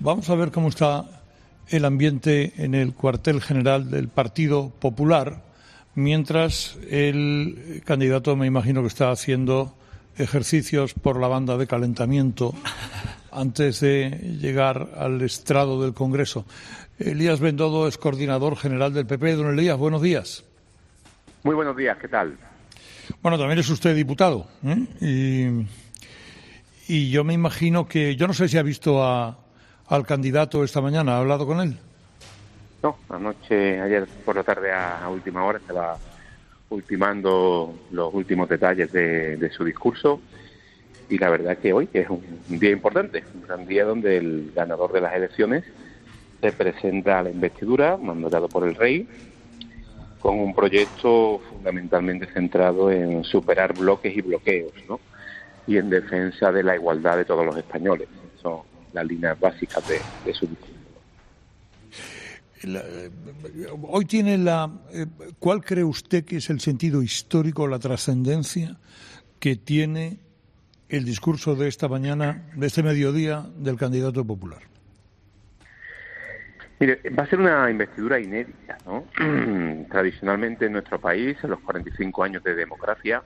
Vamos a ver cómo está el ambiente en el cuartel general del Partido Popular, mientras el candidato, me imagino que está haciendo ejercicios por la banda de calentamiento antes de llegar al estrado del Congreso. Elías Bendodo es coordinador general del PP. Don Elías, buenos días. Muy buenos días, ¿qué tal? Bueno, también es usted diputado, ¿eh? Y yo me imagino que... Yo no sé si ha visto al candidato esta mañana. ¿Ha hablado con él? No, ayer por la tarde a última hora estaba ultimando los últimos detalles de su discurso, y la verdad que hoy es un día importante, un gran día donde el ganador de las elecciones se presenta a la investidura, mandatado por el rey, con un proyecto fundamentalmente centrado en superar bloques y bloqueos, ¿no? Y en defensa de la igualdad de todos los españoles. Son las líneas básicas de su discurso. Hoy tiene ¿cuál cree usted que es el sentido histórico, la trascendencia que tiene el discurso de esta mañana, de este mediodía, del candidato popular? Mire, va a ser una investidura inédita, ¿no? Tradicionalmente en nuestro país, en los 45 años de democracia,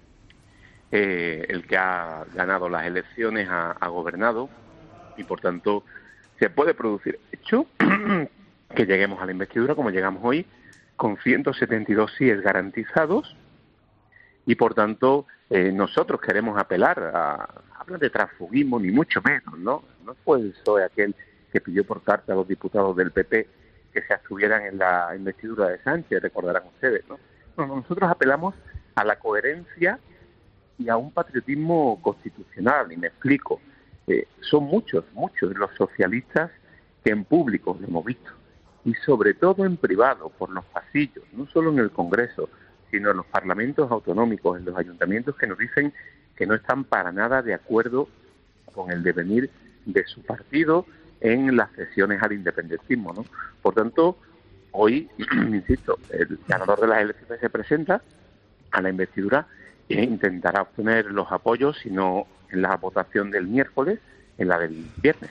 el que ha ganado las elecciones ha gobernado, y por tanto se puede producir hecho que lleguemos a la investidura como llegamos hoy, con 172 síes garantizados, y por tanto nosotros queremos apelar a hablar de transfugismo, ni mucho menos, ¿no? No fue el PSOE aquel que pidió por carta a los diputados del PP que se abstuvieran en la investidura de Sánchez, recordarán ustedes, ¿no? No, nosotros apelamos a la coherencia y a un patriotismo constitucional, y me explico. Son muchos los socialistas que en público lo hemos visto, y sobre todo en privado, por los pasillos, no solo en el Congreso, sino en los parlamentos autonómicos, en los ayuntamientos, que nos dicen que no están para nada de acuerdo con el devenir de su partido en las cesiones al independentismo, ¿no? Por tanto, hoy, insisto, el ganador de las elecciones se presenta a la investidura e intentará obtener los apoyos, si no en la votación del miércoles, en la del viernes.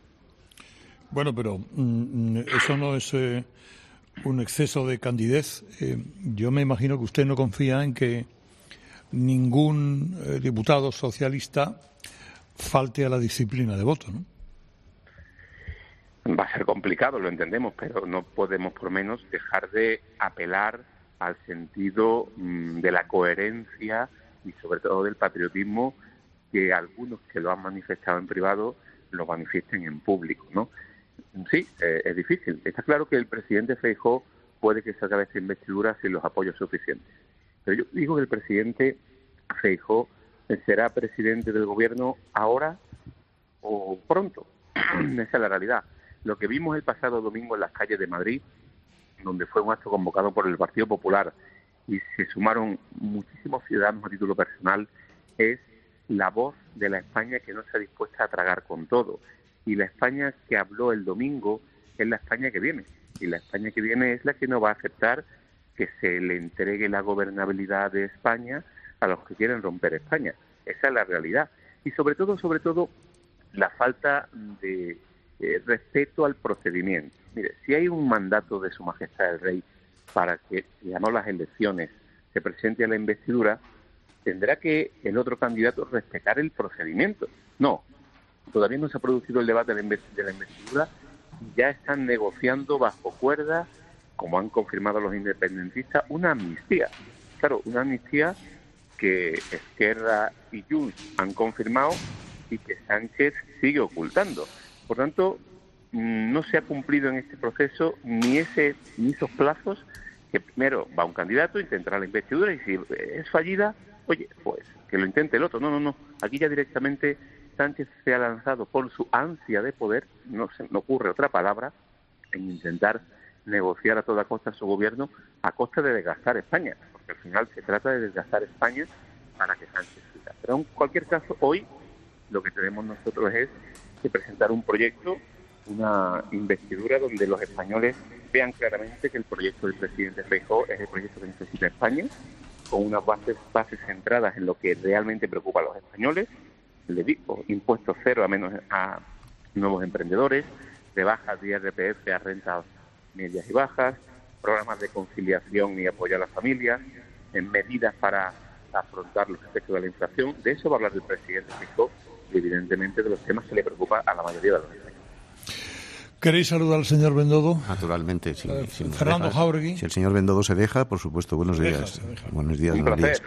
Bueno, pero eso no es un exceso de candidez. Yo me imagino que usted no confía en que ningún diputado socialista falte a la disciplina de voto, ¿no? Va a ser complicado, lo entendemos, pero no podemos por menos dejar de apelar al sentido de la coherencia y sobre todo del patriotismo, que algunos que lo han manifestado en privado lo manifiesten en público, ¿no? Sí, es difícil. Está claro que el presidente Feijóo puede que salga de esta investidura sin los apoyos suficientes. Pero yo digo que el presidente Feijóo será presidente del gobierno ahora o pronto. Esa es la realidad. Lo que vimos el pasado domingo en las calles de Madrid, donde fue un acto convocado por el Partido Popular y se sumaron muchísimos ciudadanos a título personal, es la voz de la España que no está dispuesta a tragar con todo. Y la España que habló el domingo es la España que viene. Y la España que viene es la que no va a aceptar que se le entregue la gobernabilidad de España a los que quieren romper España. Esa es la realidad. Y sobre todo, la falta de respeto al procedimiento. Mire, si hay un mandato de Su Majestad el Rey para que, si ganó las elecciones, se presente a la investidura, tendrá que el otro candidato respetar el procedimiento. No, todavía no se ha producido el debate de la investidura y ya están negociando bajo cuerda, como han confirmado los independentistas, una amnistía. Claro, una amnistía que Esquerra y Junts han confirmado y que Sánchez sigue ocultando. Por tanto, no se ha cumplido en este proceso ni esos plazos, que primero va un candidato, intentará la investidura y si es fallida, oye, pues que lo intente el otro. No. Aquí ya directamente Sánchez se ha lanzado por su ansia de poder, no se me ocurre otra palabra, en intentar negociar a toda costa su gobierno a costa de desgastar España, porque al final se trata de desgastar España para que Sánchez siga. Pero en cualquier caso, hoy lo que tenemos nosotros es que presentar un proyecto, una investidura donde los españoles vean claramente que el proyecto del presidente Feijóo es el proyecto que necesita España, con unas bases centradas en lo que realmente preocupa a los españoles. Le digo, impuesto cero a nuevos emprendedores, rebajas de IRPF a rentas medias y bajas, programas de conciliación y apoyo a las familias, medidas para afrontar los efectos de la inflación. De eso va a hablar el presidente Feijóo y, evidentemente, de los temas que le preocupan a la mayoría de los españoles. ¿Queréis saludar al señor Bendodo? Naturalmente, Fernando Jáuregui. Si el señor Bendodo se deja, por supuesto. Buenos días. Buenos días. Un placer.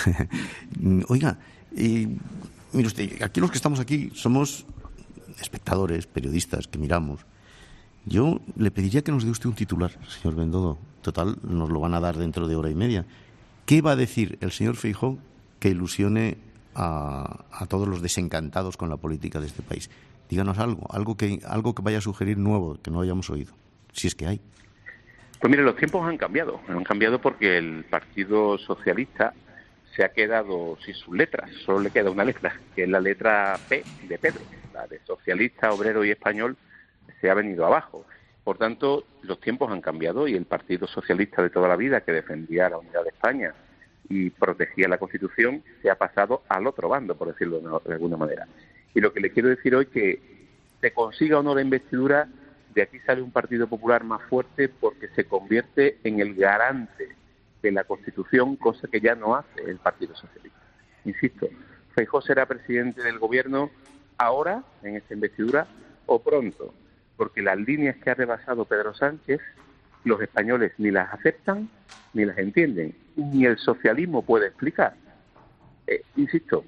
Oiga, mire usted, aquí los que estamos aquí somos espectadores, periodistas, que miramos. Yo le pediría que nos dé usted un titular, señor Bendodo. Total, nos lo van a dar dentro de hora y media. ¿Qué va a decir el señor Feijóo que ilusione a todos los desencantados con la política de este país? Díganos algo que vaya a sugerir nuevo, que no hayamos oído, si es que hay. Pues mire, los tiempos han cambiado porque el Partido Socialista se ha quedado sin sus letras, solo le queda una letra, que es la letra P de Pedro, la de socialista, obrero y español, se ha venido abajo. Por tanto, los tiempos han cambiado y el Partido Socialista de toda la vida, que defendía la unidad de España y protegía la Constitución, se ha pasado al otro bando, por decirlo de alguna manera. Y lo que le quiero decir hoy es que se consiga o no la investidura, de aquí sale un Partido Popular más fuerte porque se convierte en el garante de la Constitución, cosa que ya no hace el Partido Socialista. Insisto, Feijóo será presidente del Gobierno ahora, en esta investidura, o pronto, porque las líneas que ha rebasado Pedro Sánchez, los españoles ni las aceptan ni las entienden, ni el socialismo puede explicar. Insisto,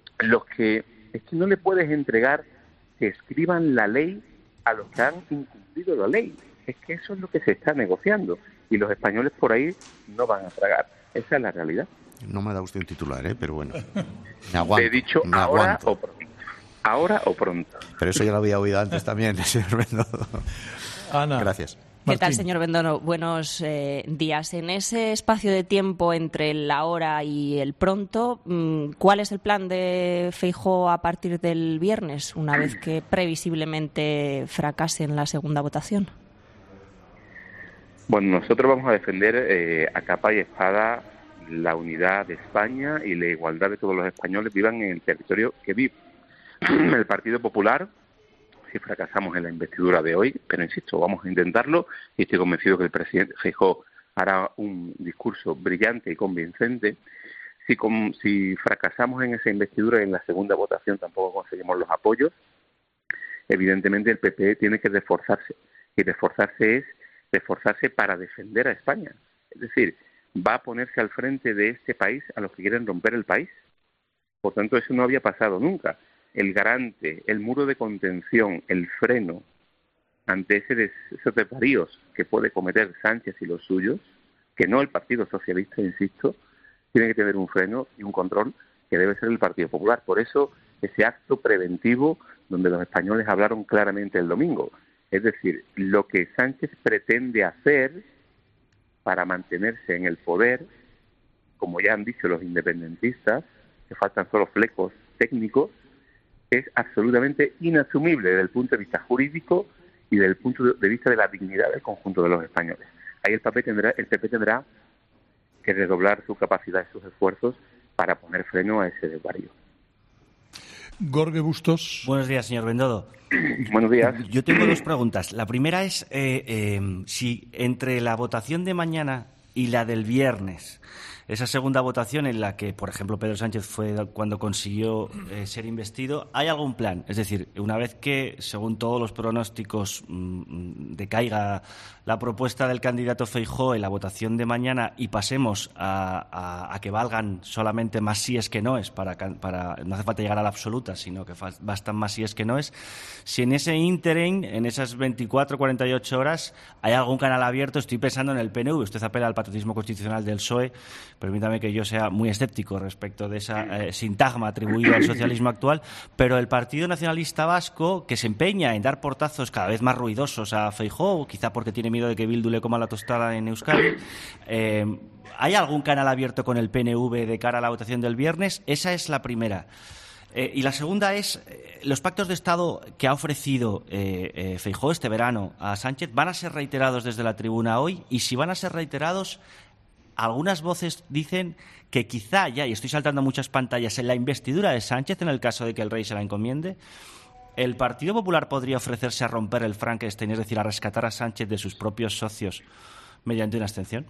es que no le puedes entregar que escriban la ley a los que han incumplido la ley. Es que eso es lo que se está negociando y los españoles por ahí no van a tragar. Esa es la realidad. No me ha dado usted un titular, pero bueno. Me aguanto. Te he dicho ahora o pronto. Ahora o pronto. Pero eso ya lo había oído antes también, señor Bendodo. Ana. Gracias. ¿Qué tal, señor Bendodo? Buenos días. En ese espacio de tiempo entre la ahora y el pronto, ¿cuál es el plan de Feijóo a partir del viernes, una vez que previsiblemente fracase en la segunda votación? Bueno, nosotros vamos a defender a capa y espada la unidad de España y la igualdad de todos los españoles, vivan en el territorio que viven. El Partido Popular, si fracasamos en la investidura de hoy, pero insisto, vamos a intentarlo y estoy convencido que el presidente Feijóo hará un discurso brillante y convincente. Si fracasamos en esa investidura y en la segunda votación tampoco conseguimos los apoyos, evidentemente el PP tiene que reforzarse, y reforzarse es reforzarse para defender a España. Es decir, va a ponerse al frente de este país a los que quieren romper el país. Por tanto, eso no había pasado nunca. El garante, el muro de contención, el freno ante esos desvaríos que puede cometer Sánchez y los suyos, que no el Partido Socialista, insisto, tiene que tener un freno y un control que debe ser el Partido Popular. Por eso, ese acto preventivo donde los españoles hablaron claramente el domingo. Es decir, lo que Sánchez pretende hacer para mantenerse en el poder, como ya han dicho los independentistas, que faltan solo flecos técnicos, es absolutamente inasumible desde el punto de vista jurídico y desde el punto de vista de la dignidad del conjunto de los españoles. Ahí el PP tendrá que redoblar su capacidad y sus esfuerzos para poner freno a ese desvarío. Jorge Bustos. Buenos días, señor Bendodo. Buenos días. Yo tengo dos preguntas. La primera es si entre la votación de mañana y la del viernes, esa segunda votación en la que, por ejemplo, Pedro Sánchez fue cuando consiguió ser investido, ¿hay algún plan? Es decir, una vez que, según todos los pronósticos, decaiga la propuesta del candidato Feijóo en la votación de mañana y pasemos a que valgan solamente más síes que noes, para no hace falta llegar a la absoluta, sino que bastan más síes que noes, si en ese ínterin, en esas 24, 48 horas, hay algún canal abierto, estoy pensando en el PNV, usted apela al patriotismo constitucional del PSOE, permítame que yo sea muy escéptico respecto de esa sintagma atribuida al socialismo actual, pero el Partido Nacionalista Vasco, que se empeña en dar portazos cada vez más ruidosos a Feijóo, quizá porque tiene miedo de que Bildu le coma la tostada en Euskadi, ¿hay algún canal abierto con el PNV de cara a la votación del viernes? Esa es la primera. Y la segunda es, los pactos de Estado que ha ofrecido Feijóo este verano a Sánchez, ¿van a ser reiterados desde la tribuna hoy? Y si van a ser reiterados, algunas voces dicen que quizá ya, y estoy saltando muchas pantallas, en la investidura de Sánchez, en el caso de que el rey se la encomiende, ¿el Partido Popular podría ofrecerse a romper el Frankenstein, es decir, a rescatar a Sánchez de sus propios socios mediante una abstención?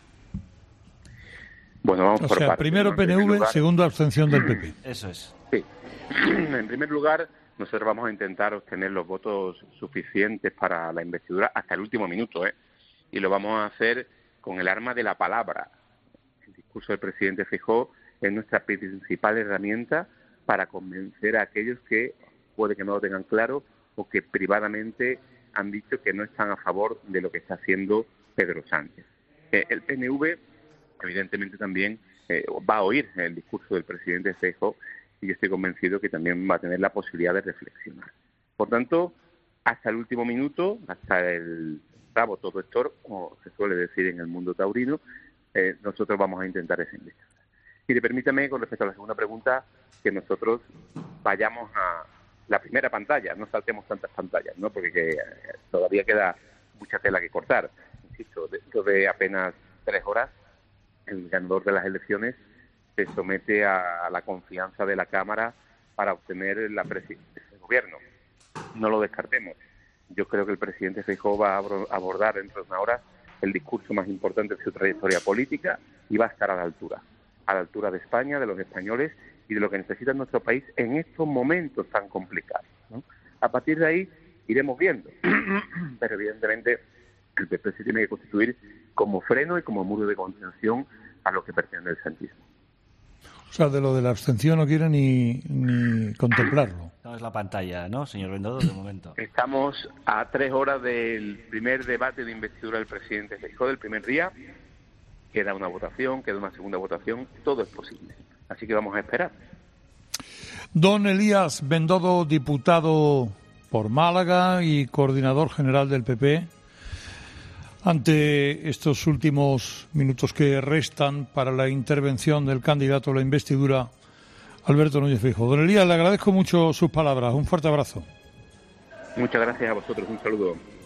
Bueno, vamos por partes. Primero PNV, segundo abstención del PP. Eso es. Sí. En primer lugar, nosotros vamos a intentar obtener los votos suficientes para la investidura hasta el último minuto, y lo vamos a hacer con el arma de la palabra. El discurso del presidente Feijóo es nuestra principal herramienta para convencer a aquellos que puede que no lo tengan claro o que privadamente han dicho que no están a favor de lo que está haciendo Pedro Sánchez. El PNV, evidentemente, también va a oír el discurso del presidente Feijóo y yo estoy convencido que también va a tener la posibilidad de reflexionar. Por tanto, hasta el último minuto, hasta el bravo totestor, como se suele decir en el mundo taurino, nosotros vamos a intentar esa investigación. Y permítame, con respecto a la segunda pregunta, que nosotros vayamos a la primera pantalla, no saltemos tantas pantallas, ¿no? Porque todavía queda mucha tela que cortar. Insisto, dentro de apenas 3 horas, el ganador de las elecciones se somete a la confianza de la Cámara para obtener la presidencia del Gobierno. No lo descartemos. Yo creo que el presidente Feijóo va a abordar dentro de una hora el discurso más importante de su trayectoria política y va a estar a la altura de España, de los españoles y de lo que necesita nuestro país en estos momentos tan complicados, ¿no? A partir de ahí iremos viendo, pero evidentemente el PP se tiene que constituir como freno y como muro de contención a lo que pretende el santismo. O sea, de lo de la abstención no quiere ni contemplarlo. No es la pantalla, ¿no, señor Bendodo, de momento? Estamos a 3 horas del primer debate de investidura del presidente Feijóo, del primer día. Queda una votación, queda una segunda votación, todo es posible. Así que vamos a esperar. Don Elías Bendodo, diputado por Málaga y coordinador general del PP, ante estos últimos minutos que restan para la intervención del candidato a la investidura, Alberto Núñez Feijóo. Don Elías, le agradezco mucho sus palabras. Un fuerte abrazo. Muchas gracias a vosotros. Un saludo.